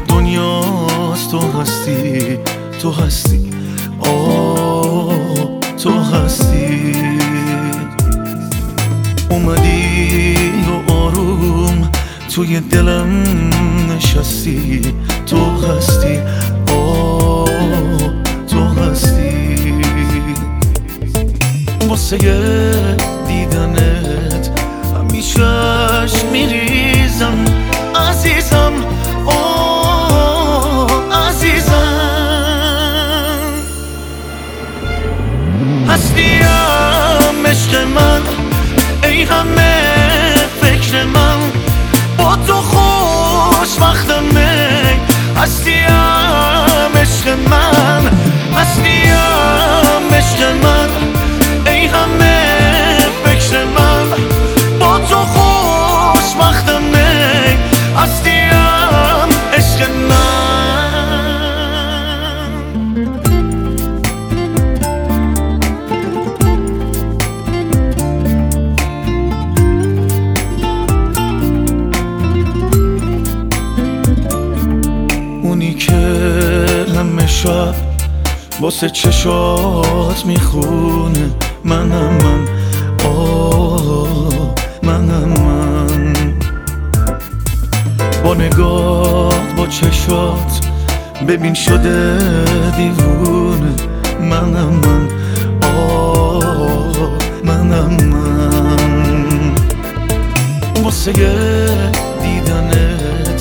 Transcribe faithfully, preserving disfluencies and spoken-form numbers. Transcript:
دنیاست تو هستی تو هستی آه تو هستی اومدی و آروم توی دلم نشستی تو هستی آه تو هستی واسه دیدنت همیشهش میریزم عزیزم آه عزیزم هستیم عشق من ای همه فکر من با تو خوشبختمه هستیم عشق من هستیم عشق من ای همه فکر من با تو خوشبختمه هستیم عشق من اونی که همه شب واسه چشات میخونه منم من آه منم من با نگات با چشات ببین شده دیوونه منم من آه منم من واسه دیدنت